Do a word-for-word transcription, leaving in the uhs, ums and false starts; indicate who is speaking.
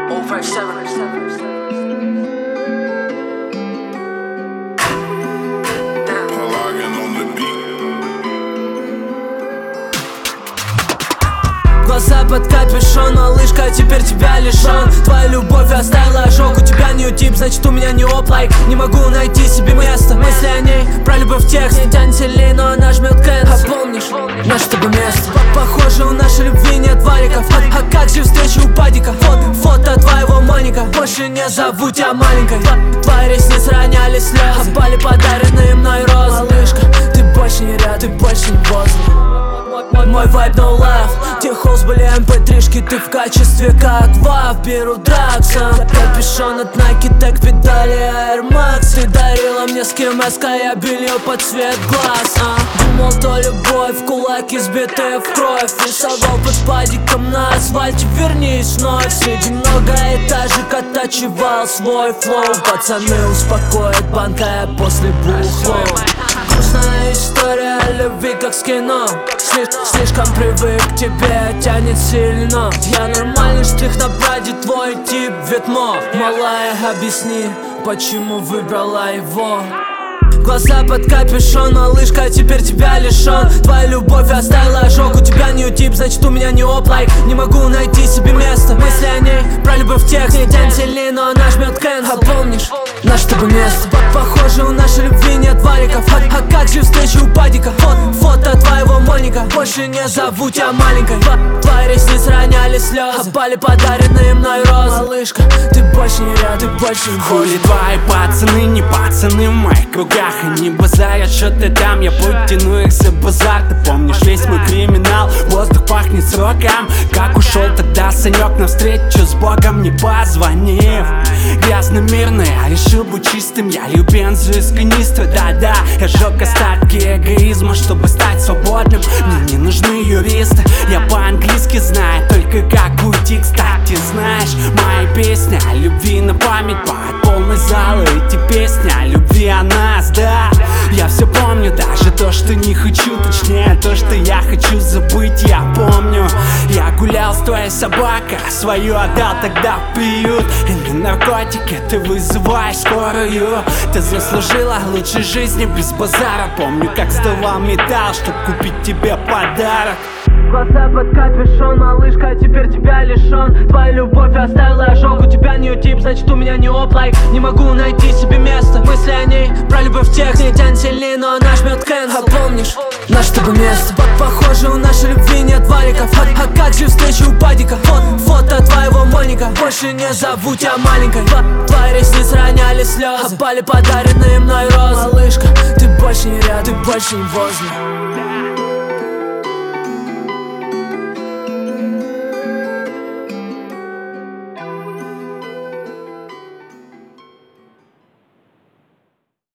Speaker 1: Глаза под капюшон, малышка, теперь тебя лишен. Твоя любовь оставила ожог, у тебя не утип, значит у меня не оп-лайк. Не могу найти себе место, мысли о ней, про любовь в тексте. Тянет сильней, но она жмет кэнс. А помнишь наше с тобой место? Похоже, у нашей любви нет валиков. А, а как же встречи у падика? Фото, фото твоего маника. Больше не зову тебя маленькой. Твои ресницы роняли слезы, опали подаренные мной розы. Малышка, ты больше не рядом, ты больше не возле. Мой вайб no love. Те холс были эм пэ три-шки, ты в качестве как вав. Беру дракса, капюшон от Nike, так педали Air Max. Ты дарила мне скимэска, я белье под цвет глаз, а. Думал, то любовь, кулаки сбитые в кровь. Рисовал под падиком на асфальте, вернись вновь. Среди многоэтажек оттачивал свой флоу. Пацаны, успокоит банка, я после бухло. Грустная история любви, как с кино. Слиш, Слишком привык к тебе, тянет сильно. Я нормальный штрих на браде, твой тип ветмо. Малая, объясни, почему выбрала его. Глаза под капюшон, малышка, теперь тебя лишен. Твоя любовь оставила ожог, у тебя не утип, значит у меня не оп-лайк. Не могу найти себе место, мысли о ней, про любовь в тексте. Тянет сильней, но она жмет кэнс. А помнишь наше с тобой место? Похоже, у нашей любви нет валиков. А, а как же встречи у падика? Фото, фото твоего маника. Больше не зову тебя маленькой. Твои ресницы роняли слезы, опали подаренные мной розы. Малышка, ты больше не рядом, ты больше не
Speaker 2: хули твои пацаны, не пацаны в моих кругах. Они базарят, что-то там, я потяну их за базар. Ты помнишь весь мой криминал, воздух пахнет сроком. Как ушел тогда Санек навстречу с Богом, не позвонив. Грязно-мирный, я решил быть чистым. Я лью бензу из канистры, да-да. Я сжег остатки эгоизма, чтобы стать свободным. Мне не нужны юристы, я по-английски знаю только как уйти. Кстати, знаешь, мои песни о любви на память под полный зал. Эти песни о любви о нас, да. Я все помню, даже то, что не хочу, точнее то, что я хочу забыть, я помню. Я гулял с твоей собакой, свою отдал тогда в приют. И на наркотики ты вызываешь скорую. Ты заслужила лучшей жизни без базара. Помню, как сдавал металл, чтоб купить тебе подарок.
Speaker 1: Глаза под капюшон, малышка, теперь тебя лишен. Твоя любовь оставила ожог, у тебя не утип, значит у меня не оп-лайк. Не могу найти себе место, мысли о ней, про любовь в тексте. Тянет сильней, но она жмет кэнс. А помнишь наше с тобой место? Похоже, у нашей любви нет валиков. А, а как же встречи у падика? Фото, фото твоего маника. Больше не зову тебя маленькой. Твои ресницы роняли слезы, опали подаренные мной розы. Малышка, ты больше не рядом, ты больше не возле.